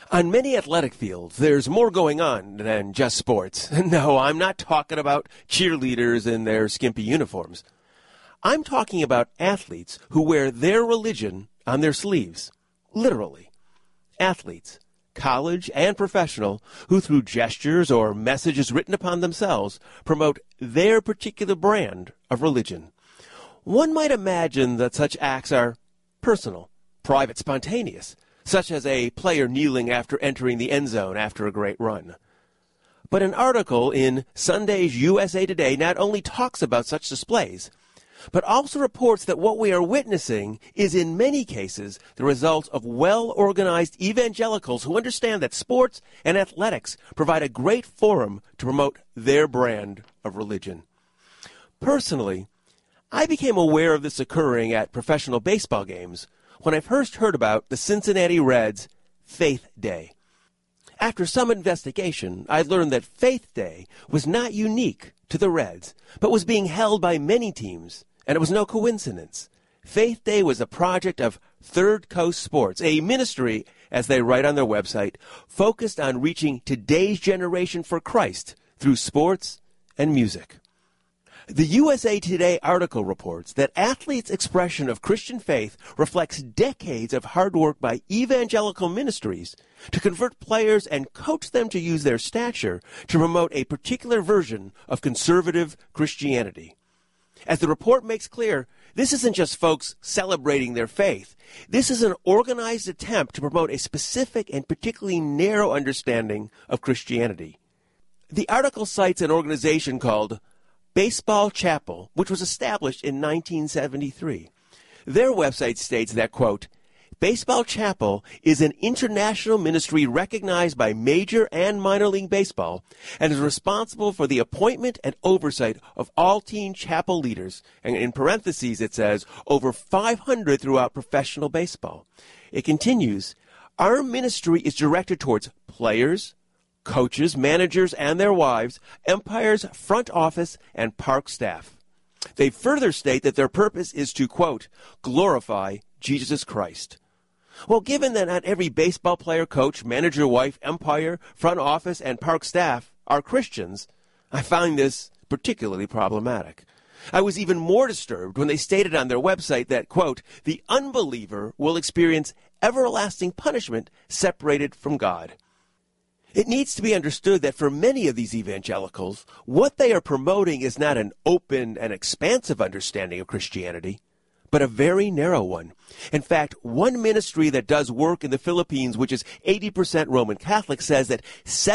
On many athletic fields, there's more going on than just sports. No, I'm not talking about cheerleaders in their skimpy uniforms. I'm talking about athletes who wear their religion on their sleeves. Literally. Athletes, college and professional, who through gestures or messages written upon themselves promote their particular brand of religion. One might imagine that such acts are personal, private, spontaneous, such as a player kneeling after entering the end zone after a great run. But an article in Sunday's USA Today not only talks about such displays, but also reports that what we are witnessing is in many cases the result of well-organized evangelicals who understand that sports and athletics provide a great forum to promote their brand of religion. Personally, I became aware of this occurring at professional baseball games when I first heard about the Cincinnati Reds' Faith Day. After some investigation, I learned that Faith Day was not unique to the Reds, but was being held by many teams, and it was no coincidence. Faith Day was a project of Third Coast Sports, a ministry, as they write on their website, focused on reaching today's generation for Christ through sports and music. The USA Today article reports that athletes' expression of Christian faith reflects decades of hard work by evangelical ministries to convert players and coach them to use their stature to promote a particular version of conservative Christianity. As the report makes clear, this isn't just folks celebrating their faith. This is an organized attempt to promote a specific and particularly narrow understanding of Christianity. The article cites an organization called Baseball Chapel, which was established in 1973. Their website states that, quote, Baseball Chapel is an international ministry recognized by Major and Minor League Baseball and is responsible for the appointment and oversight of all teen chapel leaders, and in parentheses it says over 500 throughout professional baseball. It continues, our ministry is directed towards players, coaches, managers, and their wives, umpires, front office, and park staff. They further state that their purpose is to, quote, glorify Jesus Christ. Well, given that not every baseball player, coach, manager, wife, umpire, front office, and park staff are Christians, I find this particularly problematic. I was even more disturbed when they stated on their website that, quote, the unbeliever will experience everlasting punishment separated from God. It needs to be understood that for many of these evangelicals, what they are promoting is not an open and expansive understanding of Christianity, but a very narrow one. In fact, one ministry that does work in the Philippines, which is 80% Roman Catholic, says that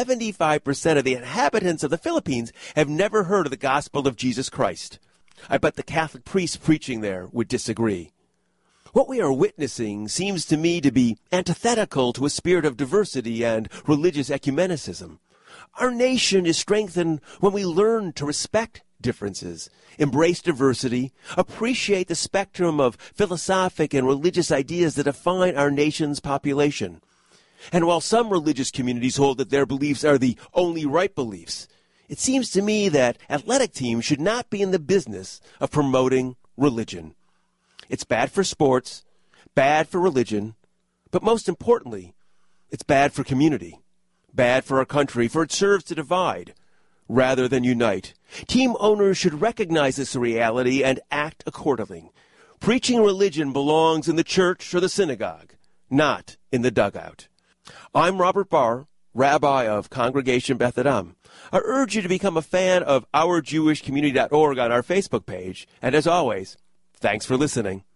75% of the inhabitants of the Philippines have never heard of the gospel of Jesus Christ. I bet the Catholic priests preaching there would disagree. What we are witnessing seems to me to be antithetical to a spirit of diversity and religious ecumenicism. Our nation is strengthened when we learn to respect differences, embrace diversity, appreciate the spectrum of philosophic and religious ideas that define our nation's population. And while some religious communities hold that their beliefs are the only right beliefs, it seems to me that athletic teams should not be in the business of promoting religion. It's bad for sports, bad for religion, but most importantly, it's bad for community, bad for our country, for it serves to divide rather than unite. Team owners should recognize this reality and act accordingly. Preaching religion belongs in the church or the synagogue, not in the dugout. I'm Robert Barr, Rabbi of Congregation Beth Adam. I urge you to become a fan of OurJewishCommunity.org on our Facebook page, and as always, thanks for listening.